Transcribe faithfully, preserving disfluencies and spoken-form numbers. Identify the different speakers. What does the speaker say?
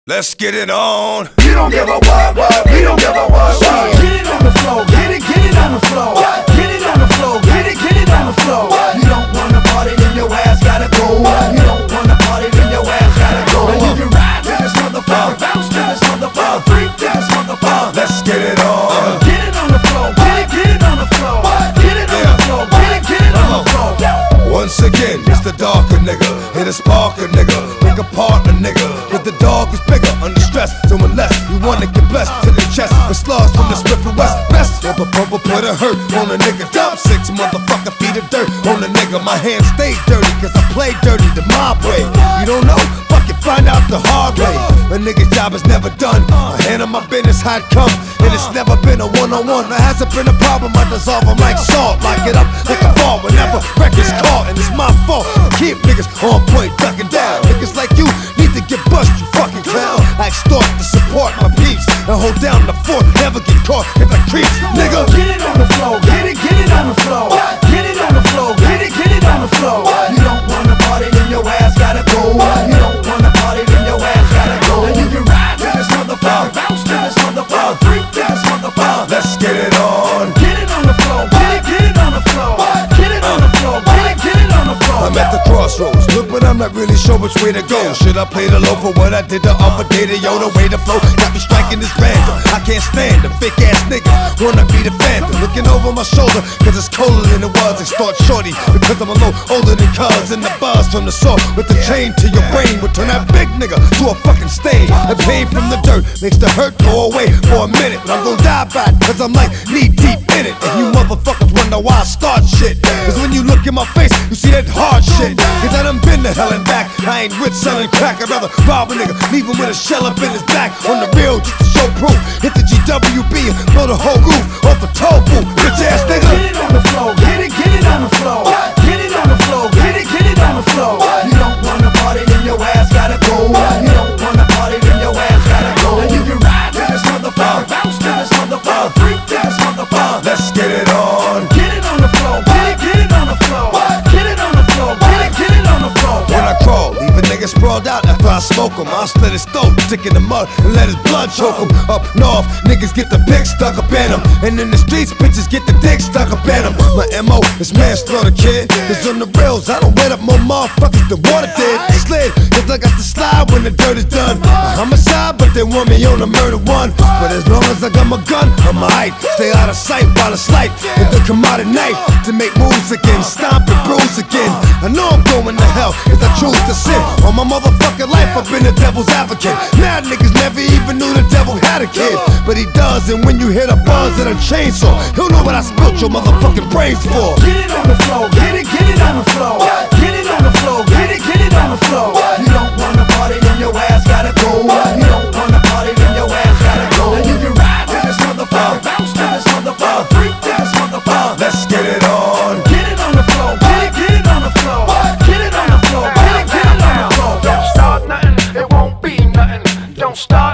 Speaker 1: Let's get it on.
Speaker 2: You don't give a what, what, we don't give a what, what. Get it on the floor, get it, get it on the floor. Get it on the floor, get it, get it on the floor. You don't wanna party, then your ass gotta go. You don't wanna party, then your ass gotta go. And you can ride to this motherfucker, bounce to this motherfucker, freak to this motherfucker.
Speaker 1: Let's get it on.
Speaker 2: Get it on the floor, get it, get it on the floor. Get it on the floor, get it, get it on the floor.
Speaker 1: Once again, it's the darker nigga, hit a sparker nigga, pick apart a nigga. Cause the dog is bigger, under stress. So unless you wanna get blessed to the chest, with slugs from the Smith and West. Best of a pumper put a hurt on a nigga. Dump six motherfucker feet of dirt on a nigga. My hands stay dirty cause I play dirty the mob way. You don't know? Fuck it, find out the hard way. A nigga's job is never done. I handle my business how it come, and it's never been a one-on-one. There hasn't been a problem, I dissolve them like salt. Lock it up like a fall whenever records caught, and it's my fault to keep niggas on point, ducking down. Niggas like you need to get bust, you fucking clown. I extort to support my peeps and hold down the fort, never get caught if I creeps, nigga.
Speaker 2: Get it on the floor, get it, get it on the floor. Get it on the floor, get it, get it on the floor. You don't wanna party, then your ass gotta go. You don't wanna party, then your ass gotta go. And you can ride to this motherfucker, bounce to this motherfucker, freak to this motherfucker.
Speaker 1: Let's get it on.
Speaker 2: Get it on the floor, get it, get it on the floor. Get it on the floor, get it, get it on the floor.
Speaker 1: I'm at the crossroads, look, but I'm not really sure which way to go. Should I play the low for what I did the other day? To yo, the way to flow got me striking this random. I can't stand them fake ass niggas, wanna be the phantom. Looking over my shoulder, cause it's colder than it was. They start shorty, because I'm a little older than cuz. And the buzz from the saw with the chain to your brain would turn that big nigga to a fucking stain. The pain from the dirt makes the hurt go away for a minute, but I'm gonna die back, cause I'm like knee deep in it. And you motherfuckers wonder why I start shit, cause when you look in my face, you see that hard shit. Cause I done been to hell and back. I ain't rich selling crack, I'd rather rob a nigga, leave him with a shell up in his back. On the real, just to show proof. Hit the G W B and blow the whole roof off the toll booth, bitch ass nigga.
Speaker 2: Get it on the floor, get it, get it on the floor. Get it on the floor, get it, get it on the floor. You don't wanna party, then your ass gotta go. You don't wanna party, then your ass gotta go. And you can ride to this motherfucker, bounce to this motherfucker, freak to this motherfucker.
Speaker 1: Let's get it on.
Speaker 2: Get it on the floor, get it, get it on the floor. Get it on the floor, get it, get it on the floor.
Speaker 1: When I crawl, leave a nigga sprawled out after I smoke him. I'll slit his throat, stick in the mud, and let his blood choke him. Up north, niggas get the pick stuck up in them, and in the streets, bitches get the dick stuck up in them. My M O is manslaughter, kid. Cause on the rails, I don't wet up more motherfuckers than water did. Slid, cause I got to slide when the dirt is done. A homicide, but they want me on a murder one. But as long as I got my gun, I'm alright. Stay out of sight while it's light, and then come out at night to make moves again, stomp and bruise again. I know I'm going to hell, cause I choose to sin. All my motherfucking life, I've been a devil's advocate. Mad niggas never even knew the devil had a kid, but he does, and when you hit a buzz and a chainsaw, he'll know what I spilt your motherfucking brains for.
Speaker 2: Get it on the floor, get it, get it on the floor. Get it on the floor, get it, get it on the floor. You don't wanna party, then your ass gotta go. You don't wanna party, then your ass gotta go. And you can ride to this motherfucker, bounce to this motherfucker, freak to this motherfucker.
Speaker 1: Let's get it on.
Speaker 2: Get it on the floor, get it, get it on the floor. Get it on the floor, get it, get it on the floor.
Speaker 3: Don't start nothing, it won't be nothing. Don't start